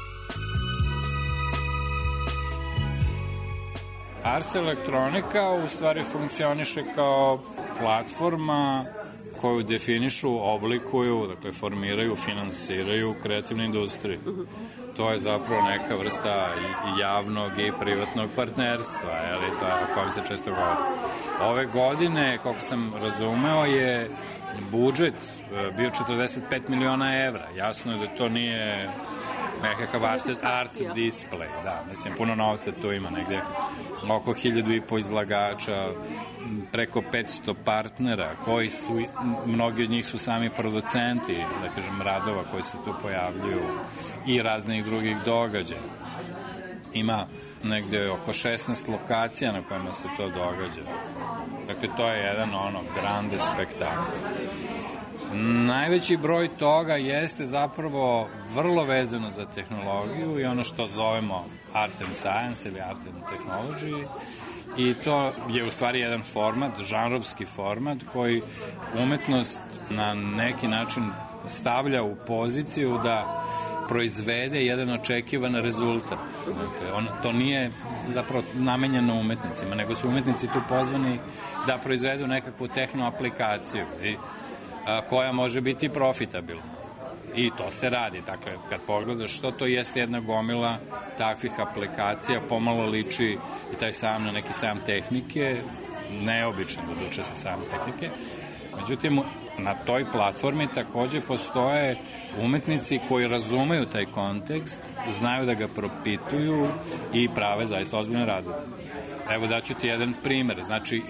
Ars Electronica u stvari funkcioniše kao platforma koju definišu, oblikuju, dakle formiraju, finansiraju kreativne industrije. To je zapravo neka vrsta javnog i privatnog partnerstva, to je o kojem se često govori. Ove godine, koliko sam razumeo, je budžet bio 45 miliona evra. Jasno je da to nije nekakav art display, da, mislim, puno novca tu ima, negdje oko 1500 izlagača, preko 500 partnera, koji su, mnogi od njih su sami producenti, da kažem, radova koji se tu pojavljuju i raznih drugih događaja. Ima negde oko 16 lokacija na kojima se to događa. Dakle, to je jedan grande spektakl. Najveći broj toga jeste zapravo vrlo vezano za tehnologiju i ono što zovemo art and science ili art and technology, i to je u stvari jedan format, žanrovski format koji umetnost na neki način stavlja u poziciju da proizvede jedan očekivan rezultat. Dakle, to nije zapravo namenjeno umetnicima, nego su umetnici tu pozvani da proizvedu nekakvu tehnoaplikaciju koja može biti profitabilna. I to se radi. Dakle, kad pogledaš što to jeste jedna gomila takvih aplikacija, pomalo liči i taj sajam na neki sajam tehnike, neobično da dođe sa sajam tehnike. Međutim, na toj platformi takođe postoje umetnici koji razumeju taj kontekst, znaju da ga propituju i prave zaista ozbiljne radove. Evo daću ti jedan primer. Znači,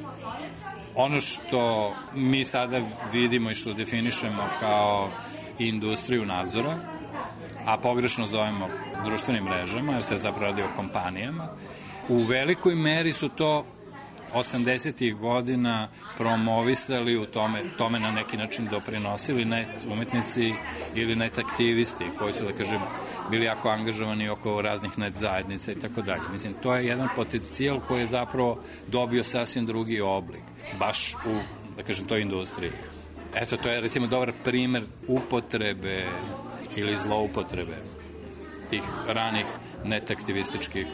ono što mi sada vidimo i što definišemo kao industriju nadzora, a pogrešno zovemo društvenim mrežama, jer se zapravo radi o kompanijama, u velikoj meri su to 80. godina promovisali, u tome na neki način doprinosili net umetnici ili net aktivisti koji su, da kažem, bili jako angažovani oko raznih net zajednica i tako dalje. Mislim, to je jedan potencijal koji je zapravo dobio sasvim drugi oblik, baš u, da kažem, toj industriji. Eto, to je, recimo, dobar primer upotrebe ili zloupotrebe tih ranih netaktivističkih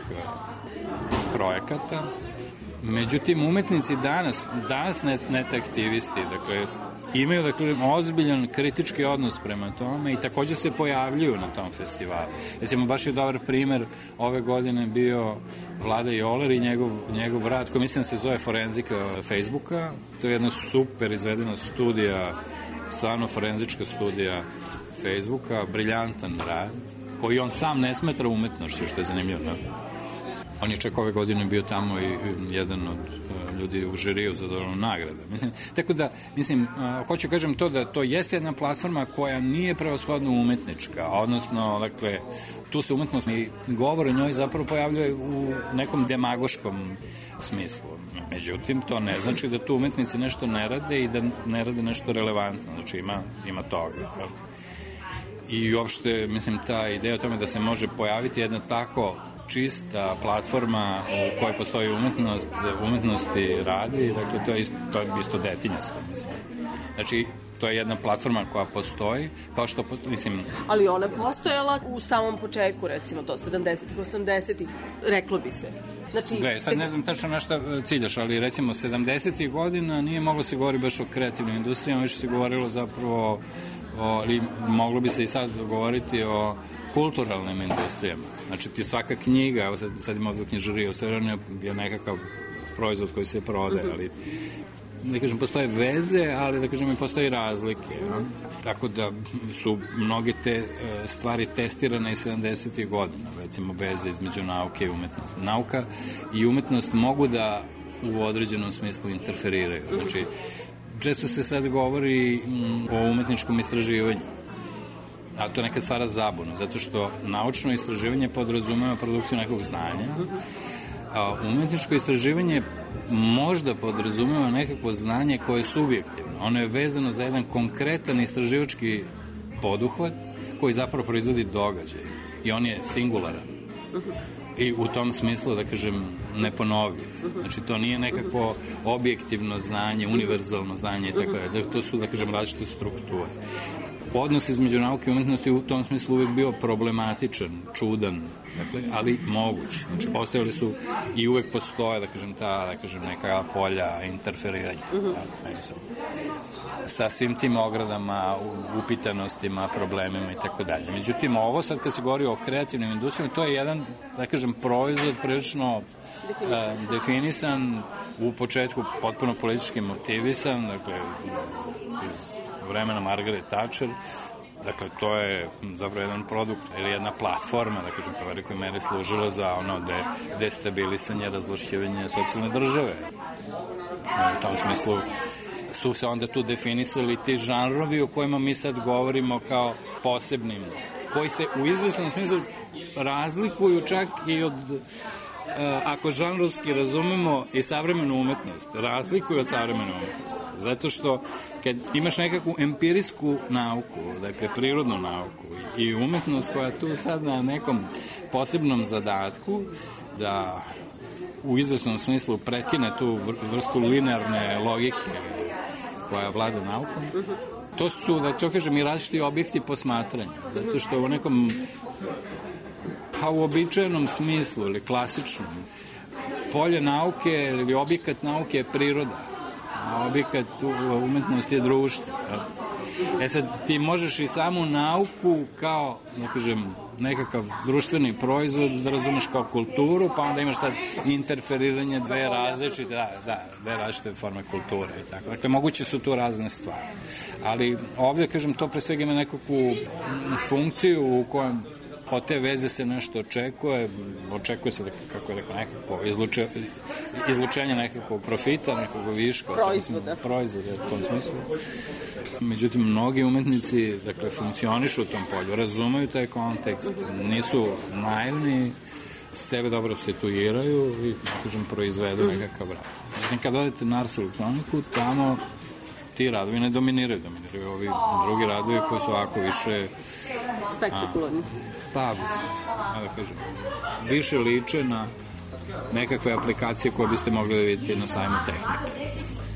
projekata. Međutim, umetnici danas netaktivisti, dakle, imaju, dakle, ozbiljan kritički odnos prema tome i takođe se pojavljuju na tom festivalu. Recimo, baš je dobar primer ove godine bio Vlada Joler i njegov rad, koji mislim se zove Forenzika Facebooka. To je jedna super izvedena studija, stvarno forenzička studija Facebooka, briljantan rad, koji on sam ne smatra umetnošću, što je zanimljivo, da? On je čak ove godine bio tamo i jedan od ljudi u žiriju za dodeljenu nagradu. Tako da, hoću kažem to da to jeste jedna platforma koja nije prevashodno umetnička, odnosno, dakle, tu se umetnost i govor o njoj zapravo pojavljuje u nekom demagoškom smislu. Međutim, to ne znači da tu umetnici nešto ne rade i da ne rade nešto relevantno. Znači, ima toga. I uopšte, ta ideja o tome da se može pojaviti jedna tako čista platforma u kojoj postoji umetnosti radi, dakle, to je isto detinjasto, mislim. Znači, to je jedna platforma koja postoji, kao što,
Ali ona je postojala u samom početku, recimo, to 70-ih, 80-ih, reklo bi se. Znači,
sad ne znam tačno na šta ciljaš, ali recimo 70-ih godina nije moglo se govori baš o kreativnim industrijama, više se govorilo zapravo ali moglo bi se i sad govoriti o kulturalnim industrijama. Znači, ti svaka knjiga, evo sad ima ovdje u knjižariji, sve je nekakav proizvod koji se prode, ali da kažem, postoje veze, ali da kažem i postoje razlike. No? Tako da su mnoge te stvari testirane i 70. godina, recimo veze između nauke i umetnosti. Nauka i umetnost mogu da u određenom smislu interferiraju. Znači, često se sad govori o umetničkom istraživanju, a to neka stvara zabunu, zato što naučno istraživanje podrazumeva produkciju nekog znanja, a umetničko istraživanje možda podrazumeva nekakvo znanje koje je subjektivno. Ono je vezano za jedan konkretan istraživački poduhvat koji zapravo proizvodi događaj i on je singularan. I u tom smislu, da kažem, neponovljiv. Znači, to nije nekakvo objektivno znanje, univerzalno znanje i tako dalje. To su, da kažem, različite strukture. Odnos između nauke i umetnosti u tom smislu uvijek bio problematičan, čudan, dakle, ali moguć. Znači, postojali su i uvijek postoje, da kažem, neka polja interferiranja. Sa svim tim ogradama, upitanostima, problemima i tako dalje. Međutim, ovo sad kad se govori o kreativnim industrijama, to je jedan, da kažem, proizvod prilično definisan, u početku potpuno politički motivisan, dakle, iz vremena Margaret Thatcher. Dakle, to je zapravo jedan produkt ili jedna platforma, da kažem, po velikoj meri služila za ono destabilisanje, razvlašćivanje socijalne države. U tom smislu su se onda tu definisali ti žanrovi o kojima mi sad govorimo kao posebnim, koji se u izvesnom smislu razlikuju čak i od, ako žanrovski razumemo i savremenu umetnost, razlikuju od savremene umetnosti. Zato što kad imaš nekakvu empirijsku nauku, dakle prirodnu nauku i umetnost koja tu sad na nekom posebnom zadatku da u izvesnom smislu prekine tu vrstu linearne logike koja vlada naukom, to su, da to kažem, i različiti objekti posmatranja. Zato što u nekom uobičajenom smislu ili klasičnom polje nauke ili objekat nauke je priroda, a objekat umetnosti je društvo. Sad, ti možeš i samu nauku kao, ne kažem, nekakav društveni proizvod da razumeš kao kulturu, pa onda imaš sad interferiranje dve različite forme kulture i tako. Dakle, moguće su tu razne stvari. Ali ovdje, kažem, to pre svega ima nekakvu funkciju u kojem od te veze se nešto očekuje se, kako je rekao, nekako izlučenje nekakvog profita, nekakvog viška. Proizvoda u tom smislu. Međutim, mnogi umetnici, dakle, funkcionišu u tom polju, razumeju taj kontekst, nisu naivni, sebe dobro situiraju i, kažem, proizvedu nekakav rad. Međutim, kad odete na Ars Elektroniku, tamo ti radovi ne dominiraju ovi drugi radovi koji su ovako više
spektakularni.
Pa, da kažem, više liče na nekakve aplikacije koje biste mogli da vidite na sajmu tehnike.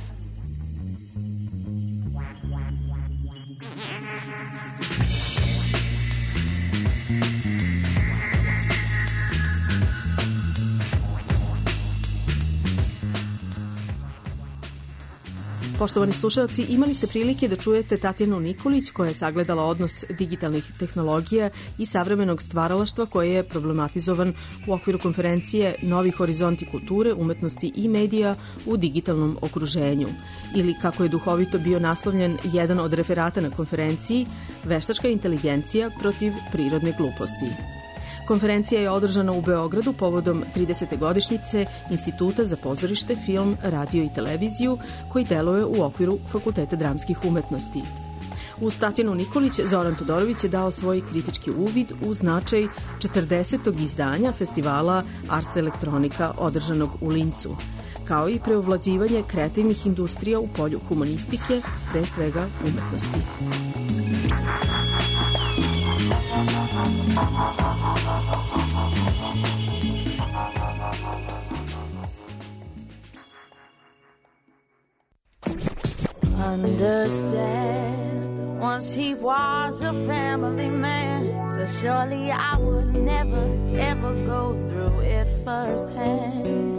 Poštovani slušalci, imali ste prilike da čujete Tatjanu Nikolić koja je sagledala odnos digitalnih tehnologija i savremenog stvaralaštva koje je problematizovan u okviru konferencije Novi horizonti kulture, umetnosti i medija u digitalnom okruženju. Ili, kako je duhovito bio naslovljen jedan od referata na konferenciji, Veštačka inteligencija protiv prirodne gluposti. Konferencija je održana u Beogradu povodom 30. godišnjice Instituta za pozorište, film, radio i televiziju koji deluje u okviru Fakulteta dramskih umetnosti. Uz Tatjanu Nikolić, Zoran Todorović je dao svoj kritički uvid u značaj 40. izdanja festivala Ars Elektronika održanog u Lincu, kao i preovlađivanje kreativnih industrija u polju humanistike, pre svega umetnosti.
Understand, once he was a family man, so surely I would never, ever go through it firsthand.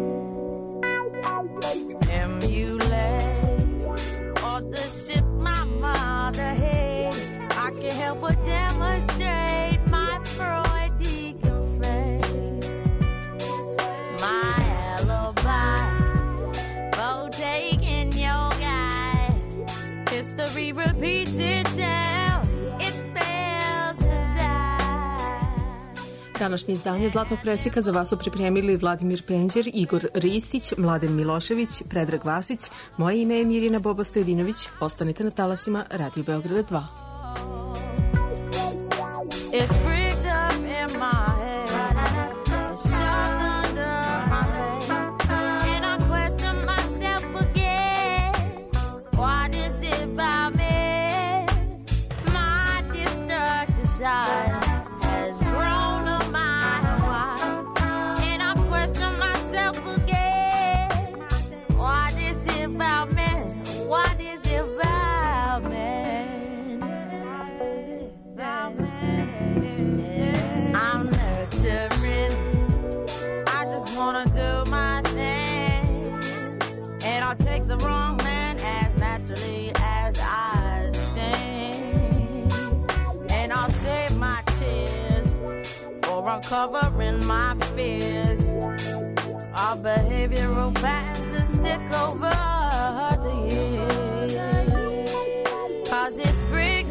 Emulate all the shit my mother had, I can't help but demonstrate my Freudian faith. My alibi for taking your guy. History repeats itself, it fails to die.
Današnje izdanje Zlatnog preseka za vas su pripremili Vladimir Penđer, Igor Ristić, Mladen Milošević, Predrag Vasić. Moje ime je Mirjana Boba-Stojadinović. Ostanite na talasima Radio Beograda 2.
It's rigged up in my head, shoved under my bed, and I question myself again. What is it about me? My destructive side has grown a mile wide, and I question myself again. What is it about me? What is it about me? I'm nurturing, I just wanna do my thing, and I'll take the wrong man as naturally as I sing, and I'll save my tears for uncovering my fears. Our behavioral patterns that stick over the years, 'cause it's free.